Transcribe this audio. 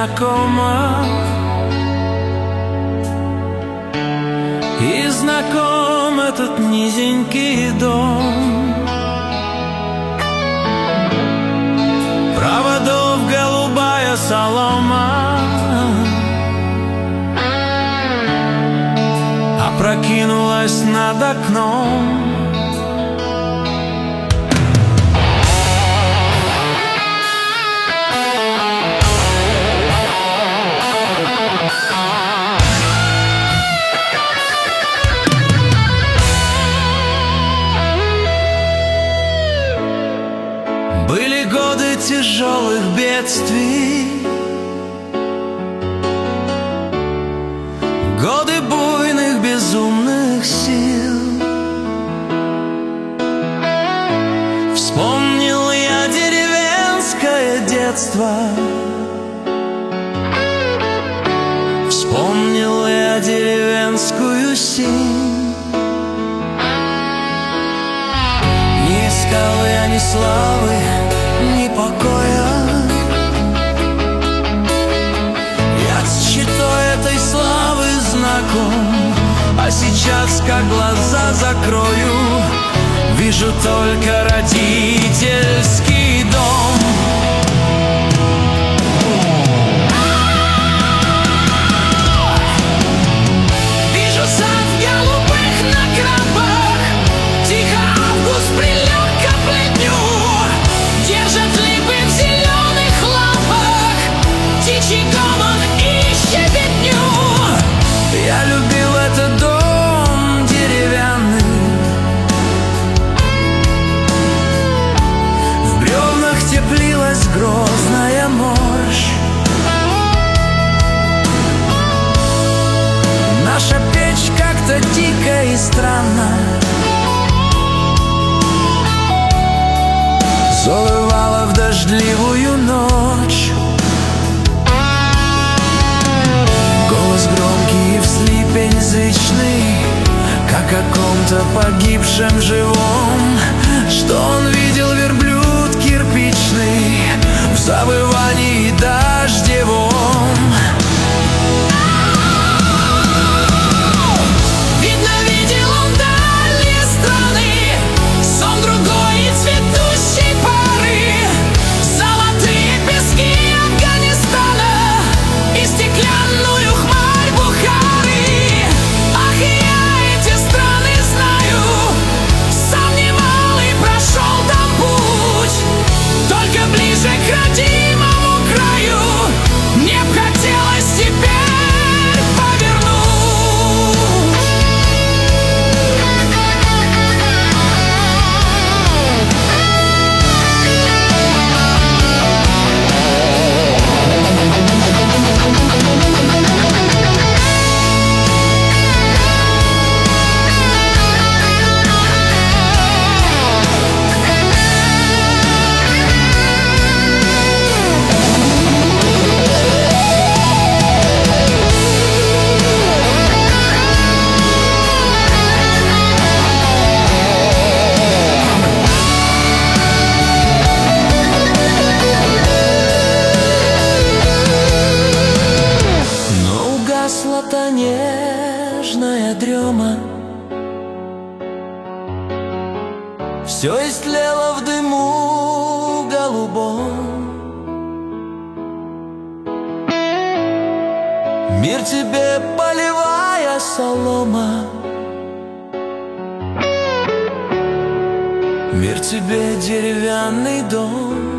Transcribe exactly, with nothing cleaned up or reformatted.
знакома, и знаком этот низенький дом. Проводов голубая солома опрокинулась над окном. Были годы тяжелых бедствий, годы буйных безумных сил. Вспомнил я деревенское детство, вспомнил я деревенскую синь. Не искал я ни славы, ни покоя, я с читой этой славы знаком. А сейчас, как глаза закрою, вижу только родительский дом. Вижу сад в голубых награбах, тихо август прилег к плетню. Держат липы в зеленых лапах, птичий гомон и щебетню. Я любил этот дом деревянный, в бревнах теплилась грозная мощь. Наша печь как-то дико и странно завывала в дождливую ночь. Голос громкий и вслипень зычный, как о ком-то погибшем живом, что он видел верблюд кирпичный в завывании дождевом. Видно, видел он дальние страны, сон другой и цветущей поры, золотые пески Афганистана и стеклянную хмарь Бухары. Ах, и я эти страны знаю, сам немалый прошел там путь, только ближе к родимому краю мне б хотелось теперь повернуть. Но угасла та нежная дрема, все истлело в дыму голубом. Мир тебе полевая солома, мир тебе деревянный дом.